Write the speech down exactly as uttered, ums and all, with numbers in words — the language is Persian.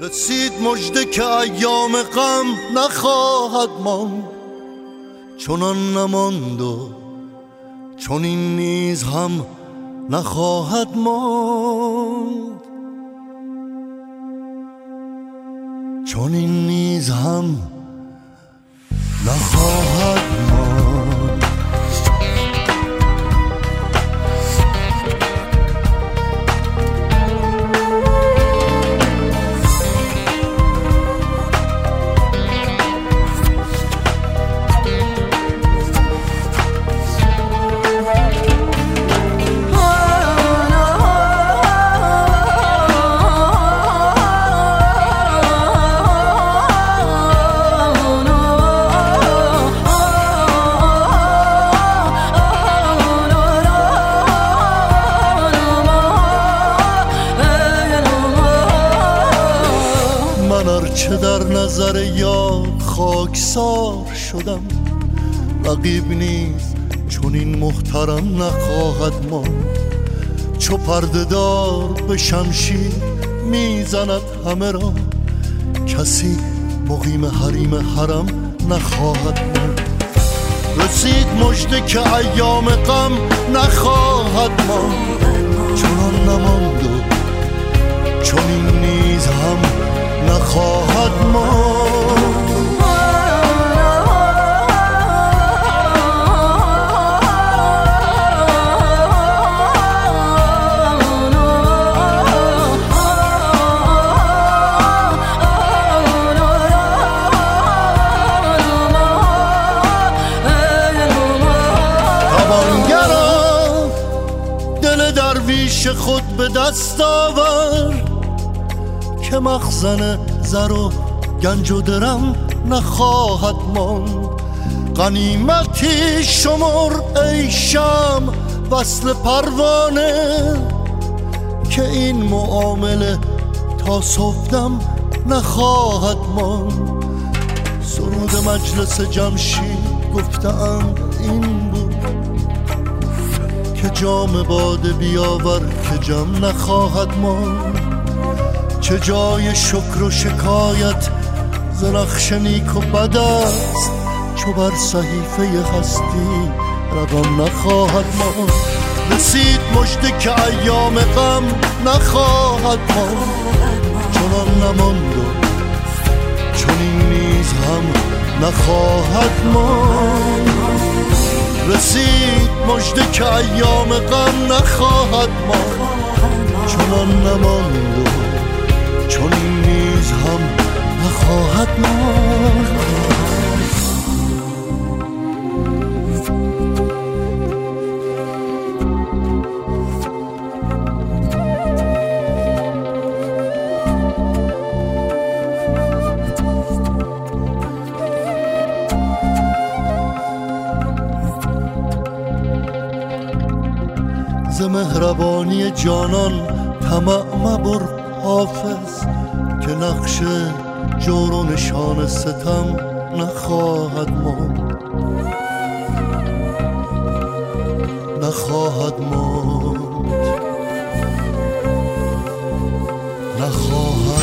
رسید مژده که ایام غم نخواهد ماند، چنان نماند و چون این نیز هم نخواهد ماند، چون این نیز هم نخواهد ماند. چه در نظر یار خاکسار شدم، رقیب نیز چون این محترم نخواهد ماند. چو پرده دار به شمشیر میزند همه را، کسی مقیم حریم حرم نخواهد ماند. رسید مژده که ایام غم نخواهد ماند، چنان نماند و چون این نیز هم نخواهد ماند. توانگرم دل درویش خود به دست آور، که مخزن زر و گنج و درم نخواهد ماند. غنیمتی شمر ای شمع وصل پروانه، که این معامله تا صبحدم نخواهد ماند. سرود مجلس جمشید گفته‌اند این بود، که جام باده بیاور که جم نخواهد ماند. چه جای شکر و شکایت ز نقش نیک و بد است، چو بر صحیفه هستی رقم نخواهد ماند. رسید مژده که ایام غم نخواهد ماند، چنان نماند و چون این نیز هم نخواهد ماند. رسید مژده که ایام غم نخواهد ماند، چنان نماند و چون این نیز هم نخواهد ماند. ز مهربانی جانان طمع مبر حافظ، که نقش جور و نشان ستم نخواهد ماند، نخواهد ماند، نخواهد